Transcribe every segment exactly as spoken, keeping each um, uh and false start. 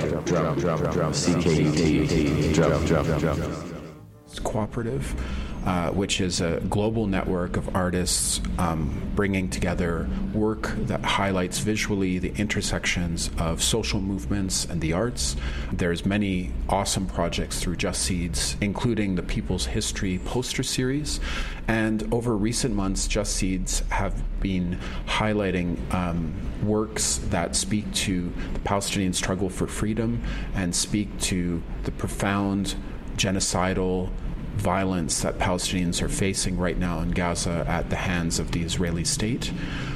drum, drum, drum, C K U T, drum, drum, drum. Cooperative, uh, which is a global network of artists um, bringing together work that highlights visually the intersections of social movements and the arts. There's many awesome projects through Just Seeds, including the People's History poster series. And over recent months, Just Seeds have been highlighting um, works that speak to the Palestinian struggle for freedom and speak to the profound genocidal violence that Palestinians are facing right now in Gaza at the hands of the Israeli state.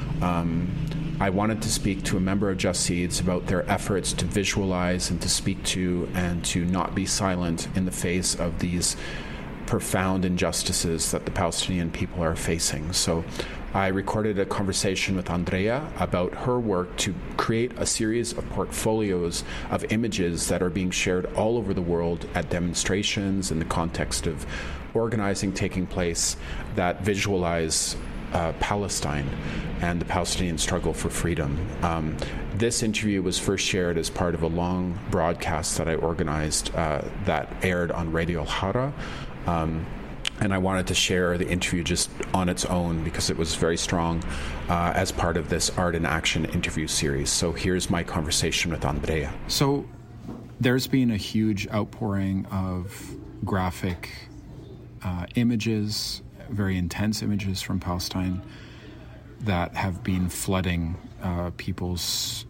Um, I wanted to speak to a member of Just Seeds about their efforts to visualize and to speak to and to not be silent in the face of these profound injustices that the Palestinian people are facing. So I recorded a conversation with Andrea about her work to create a series of portfolios of images that are being shared all over the world at demonstrations in the context of organizing taking place that visualize uh, Palestine and the Palestinian struggle for freedom. Um, this interview was first shared as part of a long broadcast that I organized uh, that aired on Radio Al-Hara. Um, And I wanted to share the interview just on its own because it was very strong uh, as part of this Art in Action interview series. So here's my conversation with Andrea. So there's been a huge outpouring of graphic uh, images, very intense images from Palestine that have been flooding uh, people's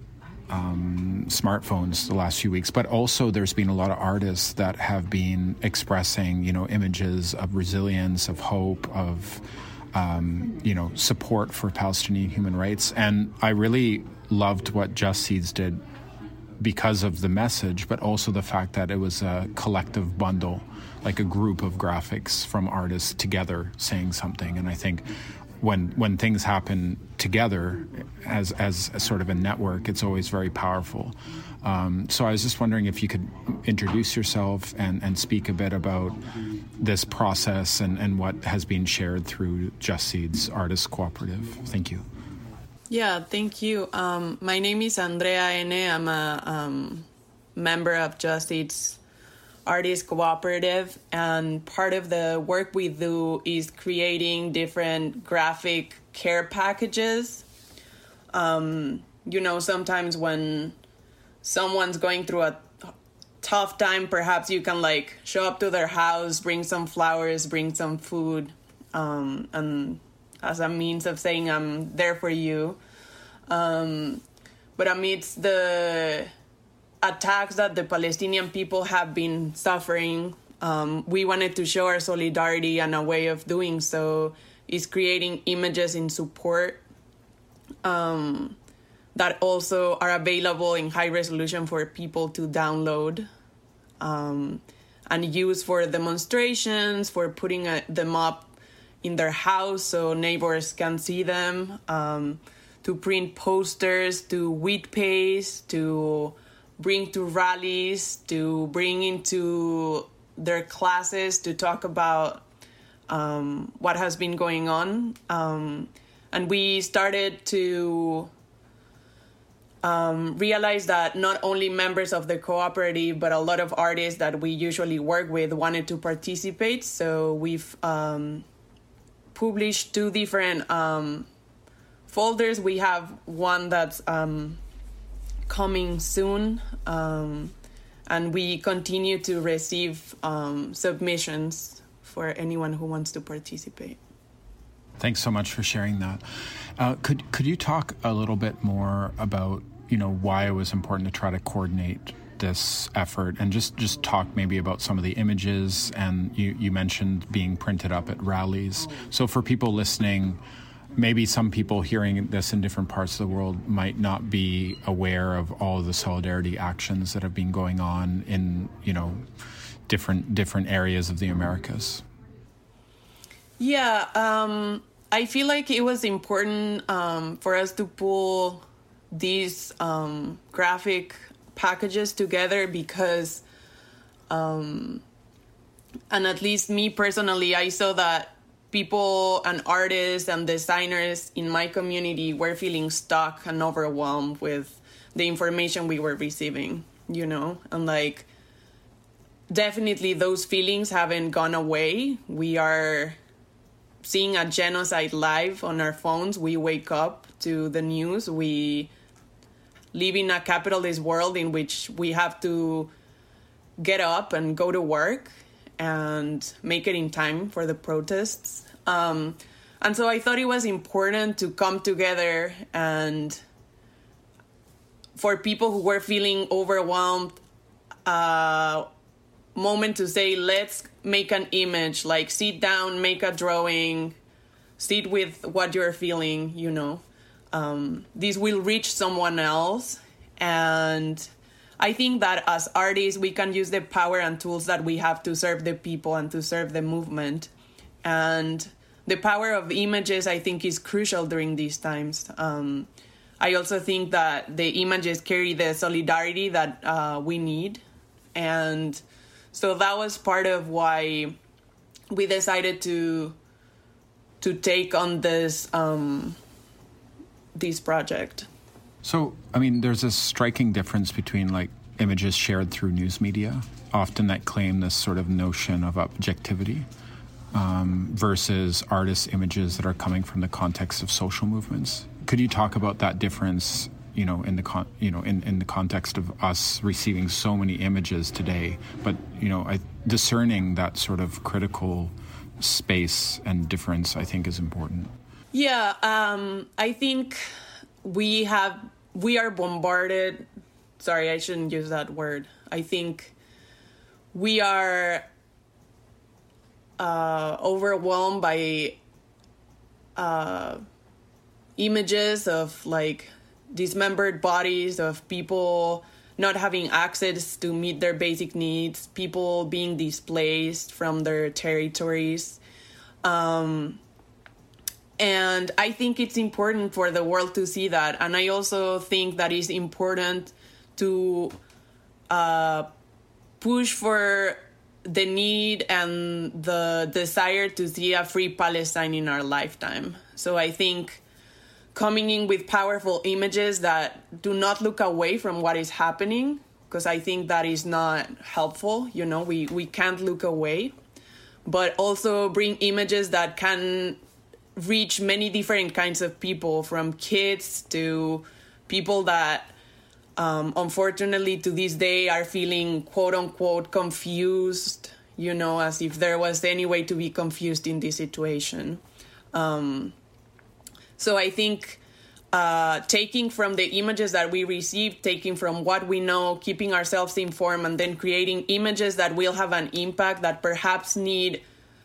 Um, smartphones the last few weeks, but also there's been a lot of artists that have been expressing, you know, images of resilience, of hope, of, um, you know, support for Palestinian human rights. And I really loved what Just Seeds did because of the message, but also the fact that it was a collective bundle, like a group of graphics from artists together saying something. And I think when when things happen together as as a sort of a network, it's always very powerful. Um, so I was just wondering if you could introduce yourself and, and speak a bit about this process and, and what has been shared through Just Seeds Artists Cooperative. Thank you. Yeah, thank you. Um, my name is Andrea Ene. I'm a um, member of Just Seeds Artists Cooperative, and part of the work we do is creating different graphic care packages. Um, you know, sometimes when someone's going through a tough time, perhaps you can like show up to their house, bring some flowers, bring some food, um, and as a means of saying I'm there for you. Um, but amidst the attacks that the Palestinian people have been suffering, um, we wanted to show our solidarity, and a way of doing so is creating images in support um, that also are available in high resolution for people to download um, and use for demonstrations, for putting a, them up in their house so neighbors can see them, um, to print posters, to wheat paste, to bring to rallies, to bring into their classes to talk about um, what has been going on. Um, and we started to um, realize that not only members of the cooperative, but a lot of artists that we usually work with wanted to participate. So we've um, published two different um, folders. We have one that's um, coming soon, um, and we continue to receive um, submissions for anyone who wants to participate. Thanks so much for sharing that. Uh, could could you talk a little bit more about, you know, why it was important to try to coordinate this effort, and just, just talk maybe about some of the images, and you, you mentioned being printed up at rallies. So for people listening, maybe some people hearing this in different parts of the world might not be aware of all of the solidarity actions that have been going on in, you know, different different areas of the Americas. Yeah, um, I feel like it was important um, for us to pull these um, graphic packages together because, um, and at least me personally, I saw that people and artists and designers in my community were feeling stuck and overwhelmed with the information we were receiving. you know, and like definitely those feelings haven't gone away. We are seeing a genocide live on our phones. We wake up to the news. We live in a capitalist world in which we have to get up and go to work and make it in time for the protests. Um, and so I thought it was important to come together and for people who were feeling overwhelmed, uh, moment to say, let's make an image, like sit down, make a drawing, sit with what you're feeling, you know. Um, this will reach someone else. And I think that as artists, we can use the power and tools that we have to serve the people and to serve the movement. And the power of images, I think, is crucial during these times. Um, I also think that the images carry the solidarity that uh, we need. And so that was part of why we decided to to take on this um, this project. So, I mean, there's a striking difference between like images shared through news media, often that claim this sort of notion of objectivity, um, versus artists' images that are coming from the context of social movements. Could you talk about that difference? You know, in the con- you know, in, in the context of us receiving so many images today, but you know, I, discerning that sort of critical space and difference, I think, is important. Yeah, um, I think we have we are bombarded. Sorry, I shouldn't use that word. I think we are uh, overwhelmed by uh, images of like dismembered bodies, of people not having access to meet their basic needs, people being displaced from their territories. Um, and I think it's important for the world to see that. And I also think that it's important to uh, push for the need and the desire to see a free Palestine in our lifetime. So I think coming in with powerful images that do not look away from what is happening, because I think that is not helpful. You know, we, we can't look away, but also bring images that can reach many different kinds of people, from kids to people that um, unfortunately to this day are feeling quote unquote confused, you know, as if there was any way to be confused in this situation. Um, So I think uh, taking from the images that we receive, taking from what we know, keeping ourselves informed, and then creating images that will have an impact, that perhaps need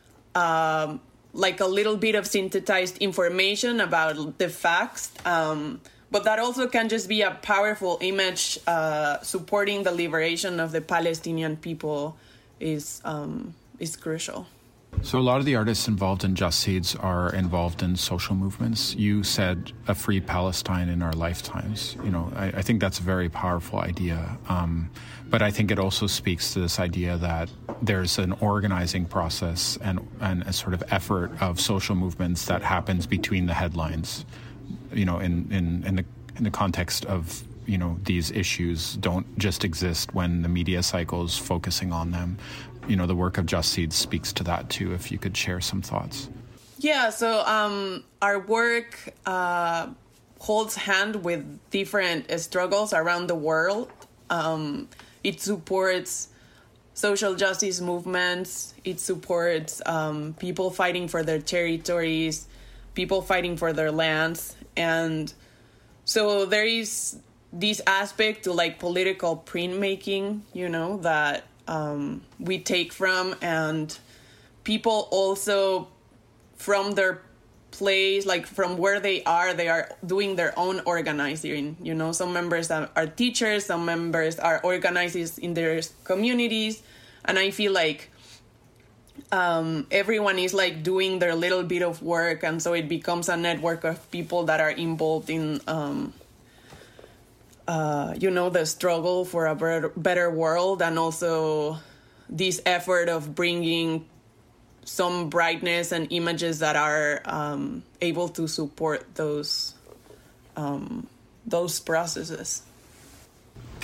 um, like a little bit of synthesized information about the facts, um, but that also can just be a powerful image uh, supporting the liberation of the Palestinian people is um, is crucial. So a lot of the artists involved in Just Seeds are involved in social movements. You said a free Palestine in our lifetimes. You know, I, I think that's a very powerful idea. Um, but I think it also speaks to this idea that there's an organizing process and, and a sort of effort of social movements that happens between the headlines, you know, in, in, in the in the context of, you know, these issues don't just exist when the media cycle is focusing on them. You know, the work of Just Seeds speaks to that too, if you could share some thoughts. Yeah, so um, our work uh, holds hand with different struggles around the world. Um, it supports social justice movements. It supports um, people fighting for their territories, people fighting for their lands. And so there is this aspect to like political printmaking, you know, that Um, we take from, and people also from their place, like from where they are, they are doing their own organizing. You know, some members are teachers, some members are organizers in their communities, and I feel like um, everyone is like doing their little bit of work, and so it becomes a network of people that are involved in um, Uh, you know, the struggle for a better, better world, and also this effort of bringing some brightness and images that are um, able to support those um, those processes.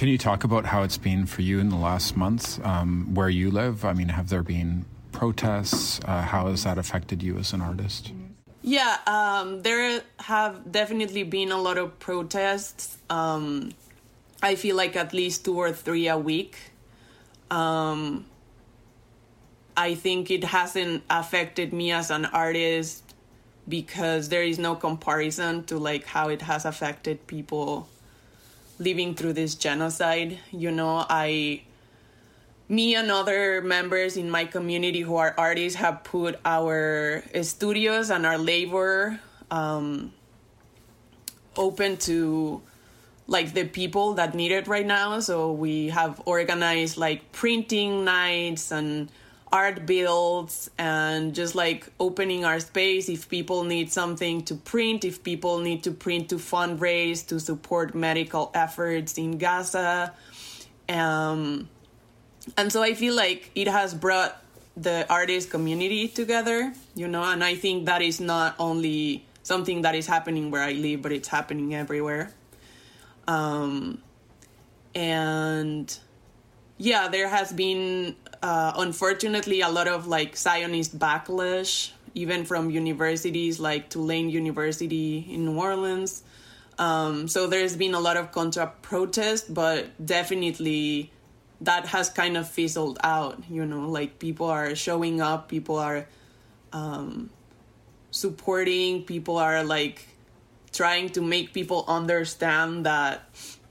Can you talk about how it's been for you in the last month, um, where you live? I mean, have there been protests? Uh, how has that affected you as an artist? Yeah, um, there have definitely been a lot of protests. Um, I feel like at least two or three a week. Um, I think it hasn't affected me as an artist because there is no comparison to like how it has affected people living through this genocide. You know, I, me and other members in my community who are artists have put our studios and our labor um, open to like the people that need it right now. So we have organized like printing nights and art builds and just like opening our space if people need something to print, if people need to print to fundraise, to support medical efforts in Gaza. Um, and so I feel like it has brought the artist community together, you know, and I think that is not only something that is happening where I live, but it's happening everywhere. Um, and yeah, there has been, uh, unfortunately, a lot of like Zionist backlash, even from universities like Tulane University in New Orleans. Um, so there's been a lot of contra protest, but definitely that has kind of fizzled out, you know, like people are showing up, people are um, supporting, people are like trying to make people understand that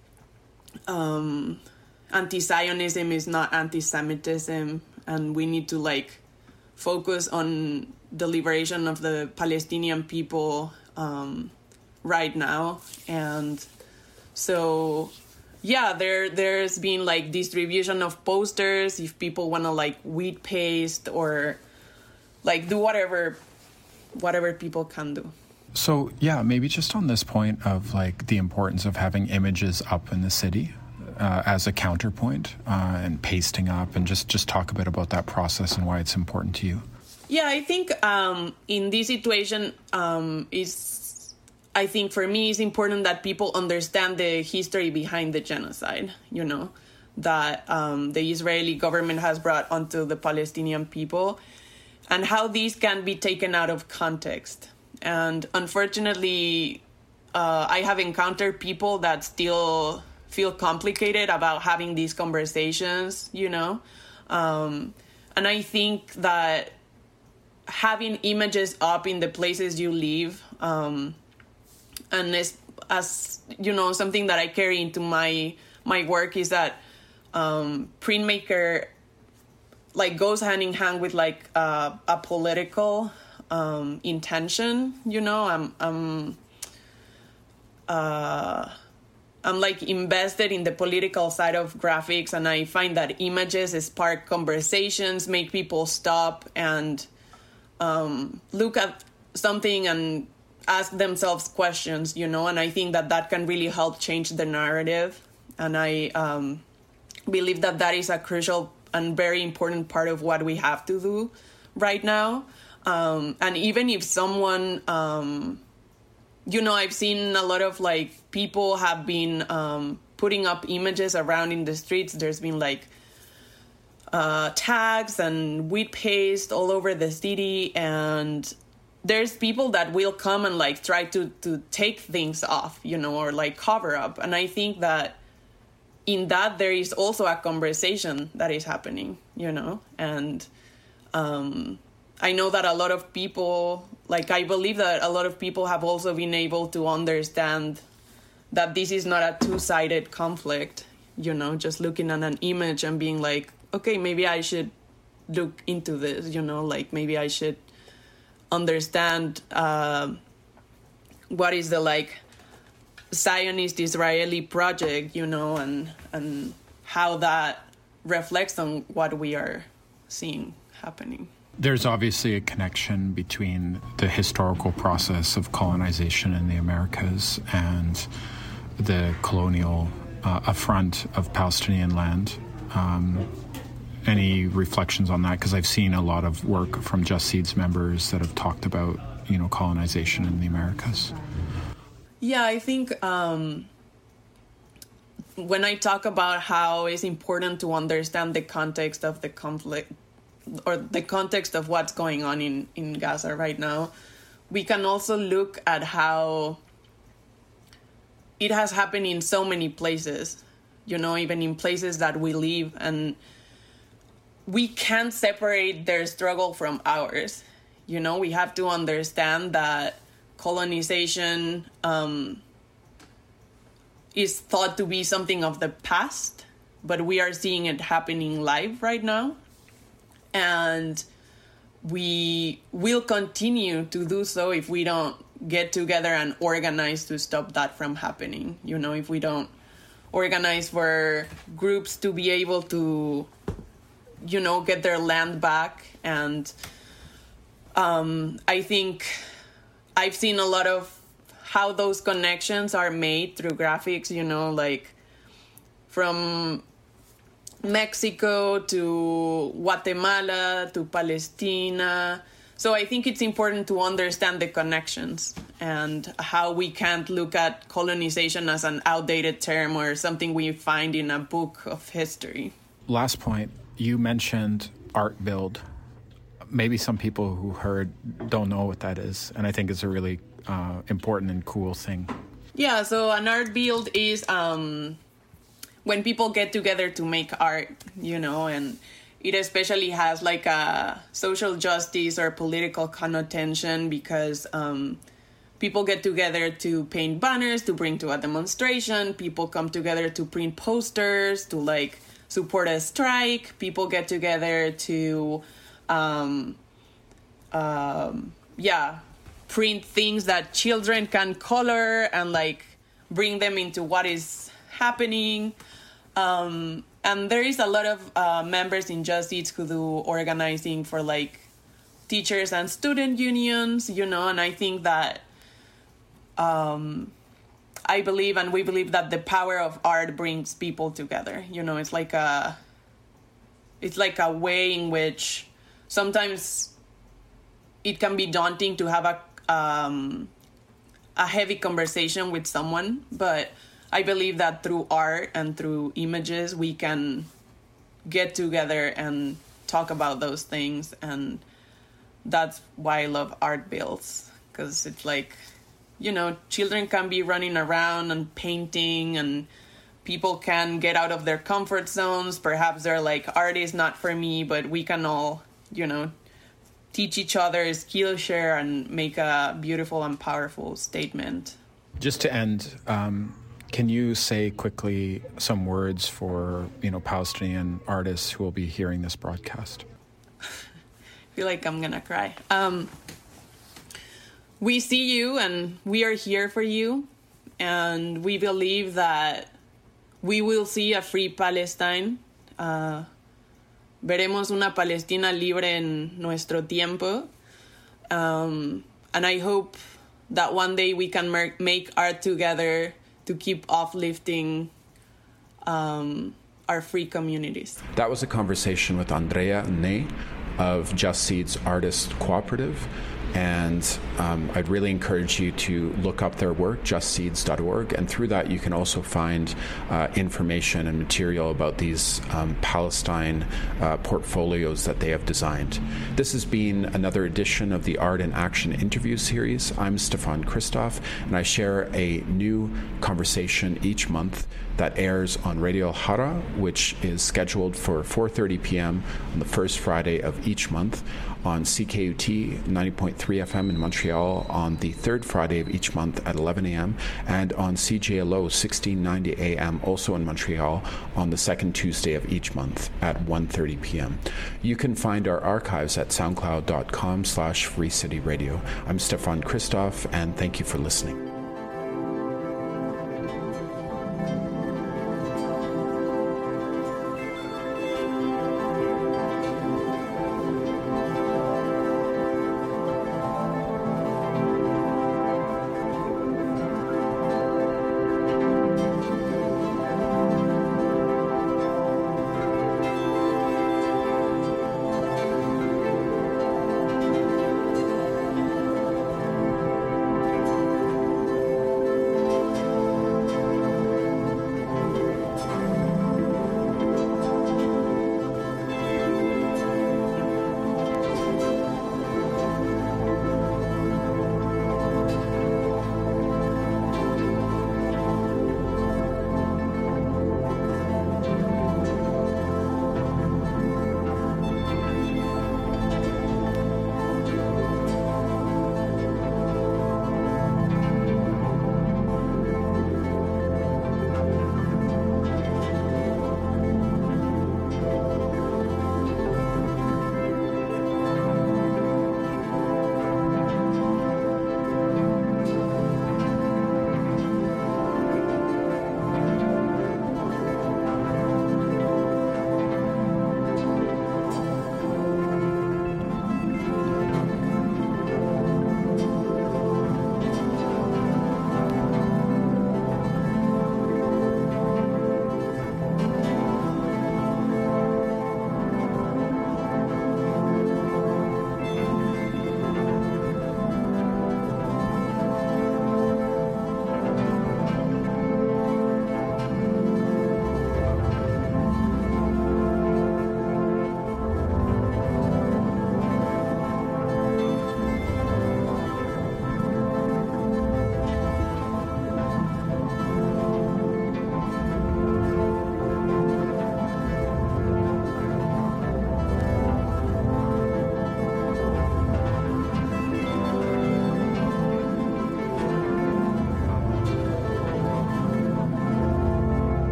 um, anti-Zionism is not anti-Semitism, and we need to like focus on the liberation of the Palestinian people um, right now. And so, yeah, there there's been like distribution of posters if people want to like wheat paste or like do whatever whatever people can do. So, yeah, maybe just on this point of like the importance of having images up in the city uh, as a counterpoint uh, and pasting up, and just, just talk a bit about that process and why it's important to you. Yeah, I think um, in this situation, um, is I think for me it's important that people understand the history behind the genocide, you know, that um, the Israeli government has brought onto the Palestinian people and how these can be taken out of context. And unfortunately, uh, I have encountered people that still feel complicated about having these conversations, you know. Um, and I think that having images up in the places you live, um, and as, as, you know, something that I carry into my my work is that um, printmaker, like, goes hand in hand with, like, uh, a political um, intention, you know. I'm, I'm, uh, I'm, like, invested in the political side of graphics, and I find that images spark conversations, make people stop and um, look at something and ask themselves questions, you know, and I think that that can really help change the narrative. And I um, believe that that is a crucial and very important part of what we have to do right now. Um, and even if someone, um, you know, I've seen a lot of, like, people have been um, putting up images around in the streets. There's been, like, uh, tags and wheat paste all over the city, and there's people that will come and, like, try to, to take things off, you know, or, like, cover up. And I think that in that there is also a conversation that is happening, you know. And um, I know that a lot of people, like, I believe that a lot of people have also been able to understand that this is not a two-sided conflict, you know, just looking at an image and being like, okay, maybe I should look into this, you know, like, maybe I should understand uh, what is the, like, Zionist Israeli project, you know, and and how that reflects on what we are seeing happening. There's obviously a connection between the historical process of colonization in the Americas and the colonial uh, affront of Palestinian land. Um, any reflections on that? Because I've seen a lot of work from Just Seeds members that have talked about, you know, colonization in the Americas. Yeah, I think um, when I talk about how it's important to understand the context of the conflict or the context of what's going on in, in Gaza right now, we can also look at how it has happened in so many places, you know, even in places that we live, and we can't separate their struggle from ours. You know, we have to understand that colonization um, is thought to be something of the past, but we are seeing it happening live right now. And we will continue to do so if we don't get together and organize to stop that from happening. You know, if we don't organize for groups to be able to, you know, get their land back. And um, I think I've seen a lot of how those connections are made through graphics, you know, like from Mexico to Guatemala to Palestina. So I think it's important to understand the connections and how we can't look at colonization as an outdated term or something we find in a book of history. Last point, you mentioned Art Build. Maybe some people who heard don't know what that is, and I think it's a really uh, important and cool thing. Yeah, so an art build is um, when people get together to make art, you know, and it especially has like a social justice or political connotation because um, people get together to paint banners, to bring to a demonstration. People come together to print posters, to like support a strike. People get together to, um, um, yeah, print things that children can color and like bring them into what is happening. Um, and there is a lot of uh, members in Just Eats who do organizing for like teachers and student unions, you know, and I think that um, I believe and we believe that the power of art brings people together. You know, it's like a, it's like a way in which sometimes it can be daunting to have a um, a heavy conversation with someone, but I believe that through art and through images, we can get together and talk about those things. And that's why I love art builds, because it's like, you know, children can be running around and painting and people can get out of their comfort zones. Perhaps they're like, art is not for me, but we can all, you know, teach each other, Skillshare, and make a beautiful and powerful statement. Just to end, um, can you say quickly some words for, you know, Palestinian artists who will be hearing this broadcast? I feel like I'm gonna cry. Um, we see you and we are here for you, and we believe that we will see a free Palestine. Uh, veremos una Palestina libre en nuestro tiempo. Um, and I hope that one day we can mer- make art together to keep uplifting um, our free communities. That was a conversation with Andrea Ney of Just Seeds Artist Cooperative. And um, I'd really encourage you to look up their work, just seeds dot org, and through that you can also find uh, information and material about these um, Palestine uh, portfolios that they have designed. This has been another edition of the Art in Action interview series. I'm Stefan Christoff, and I share a new conversation each month that airs on Radio Hara, which is scheduled for four thirty p.m. on the first Friday of each month, on C K U T ninety point three F M in Montreal on the third Friday of each month at eleven a.m., and on C J L O sixteen ninety A M also in Montreal on the second Tuesday of each month at one thirty p.m. You can find our archives at soundcloud.com slash Free City Radio. I'm Stefan Christoff, and thank you for listening.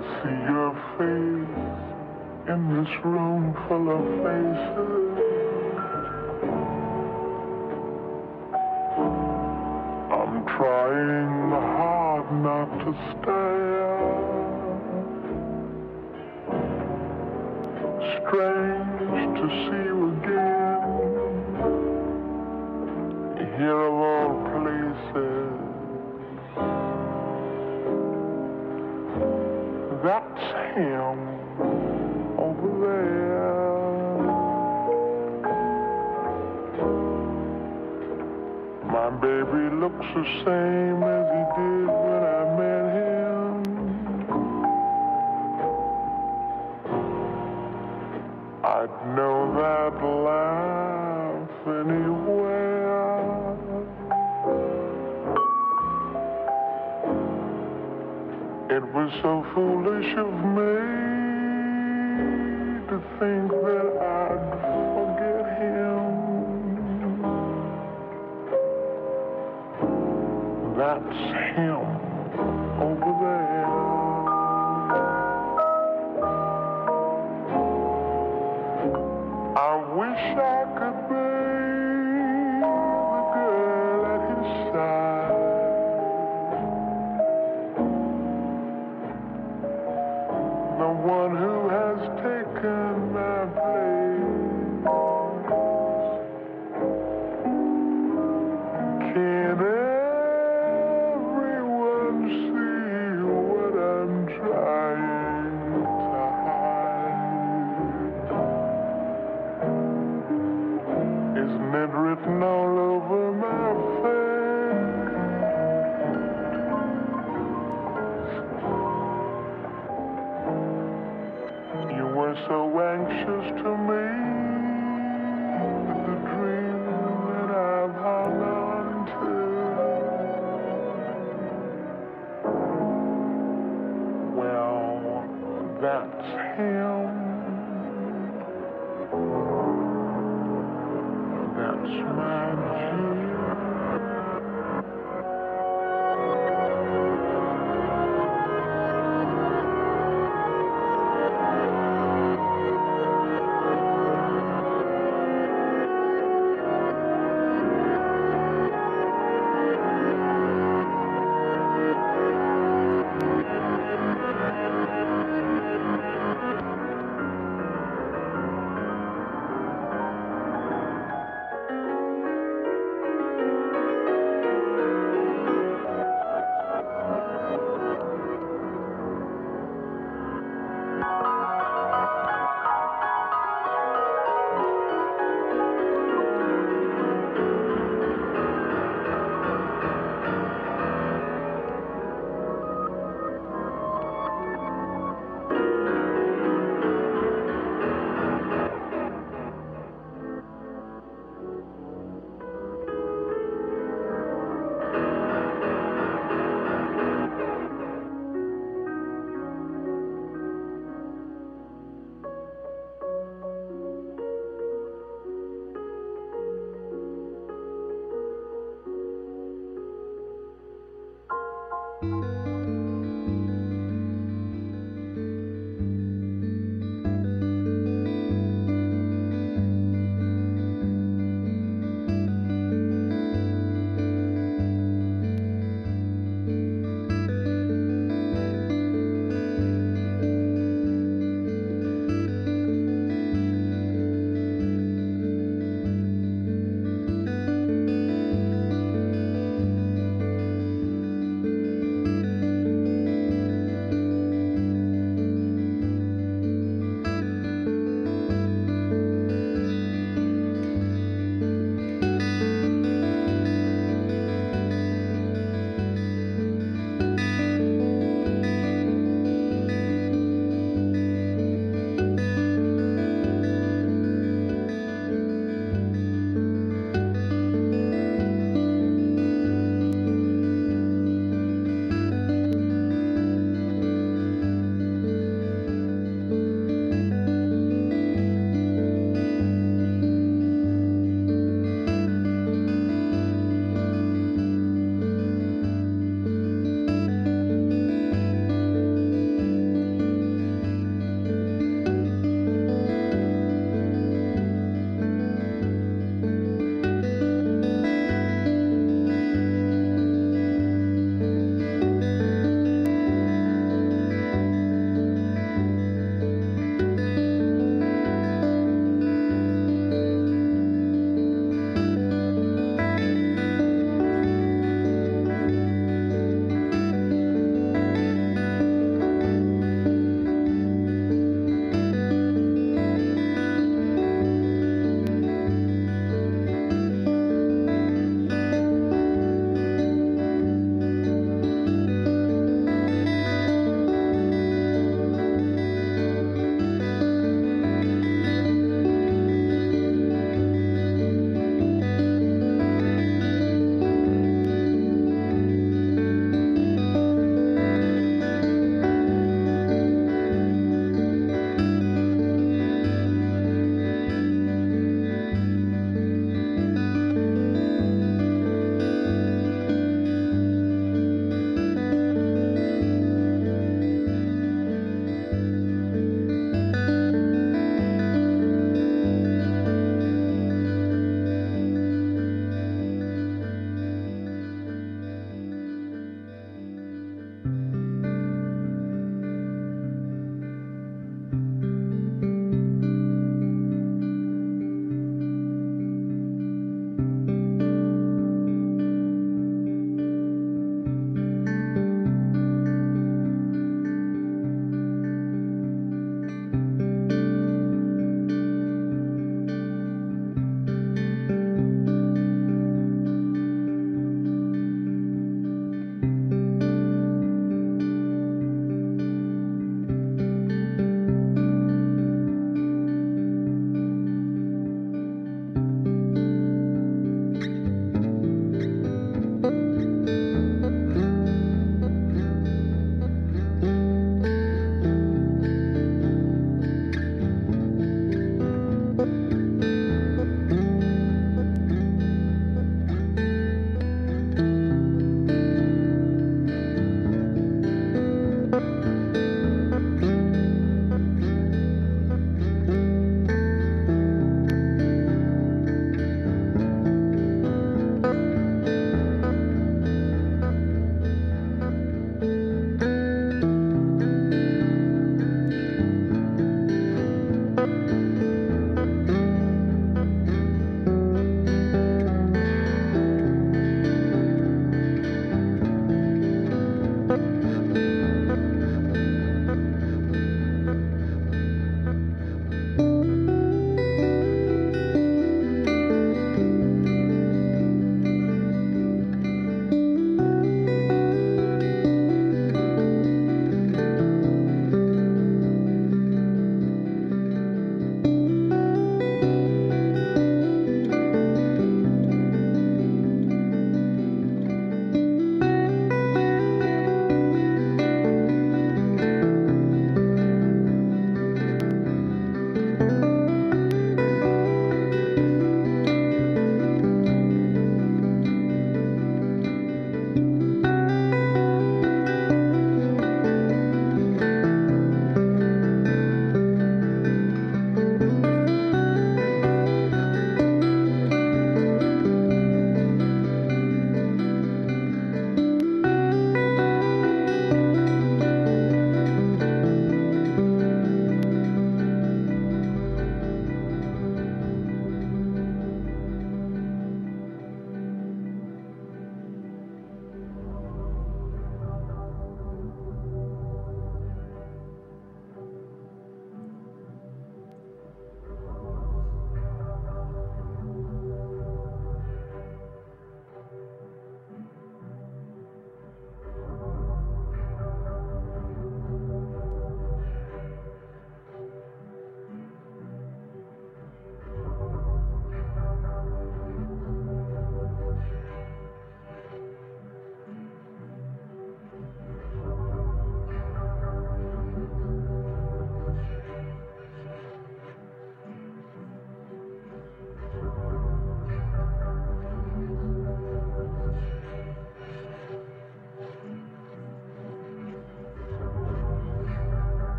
see your face in this room full of faces. I'm trying hard not to stare. Strange to see you again, here of all places. That's him over there. My baby looks the same as he did when I met him. I'd know that laugh anywhere. It was so foolish of me to think that I'd forget him. That's him over there. I wish I could be the girl at his side. The one who has taken my place. Can everyone see what I'm trying to hide? Isn't it written all over my face? You were so anxious to meet the dream that I've hung on to. Well, that's him. That's my dream.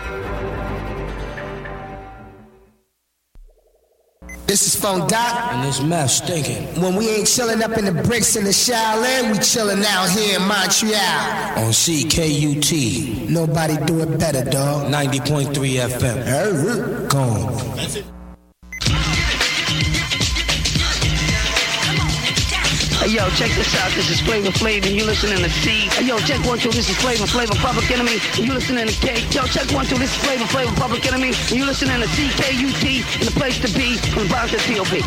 This is Funk Doc. And this meth stinking. When we ain't chilling up in the bricks in the Shaolin, we chilling out here in Montreal. On C K U T. Nobody do it better, dog. ninety point three F M. Go on. That's it. Hey, yo, check this out. This is Flavor Flav, and you listening to C. Hey, yo, check one, two. This is Flavor Flav, Public Enemy, and you listening to K. Yo, check one, two. This is Flavor Flav, Public Enemy, and you listening to C K U T, and the place to be from the Bronx to T O P.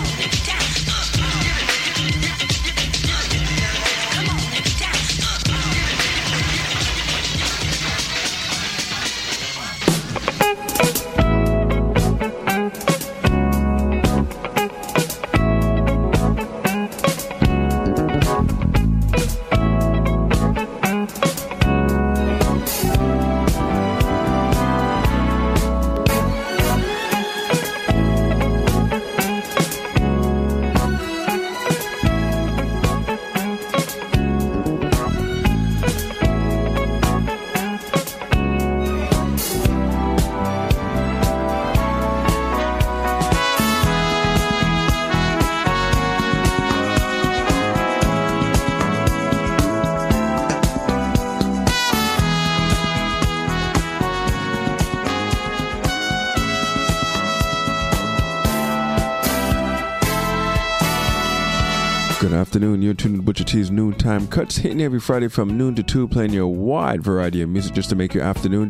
Good afternoon. You're tuned to Butcher T's Noontime Cuts, hitting every Friday from noon to two, playing your wide variety of music just to make your afternoon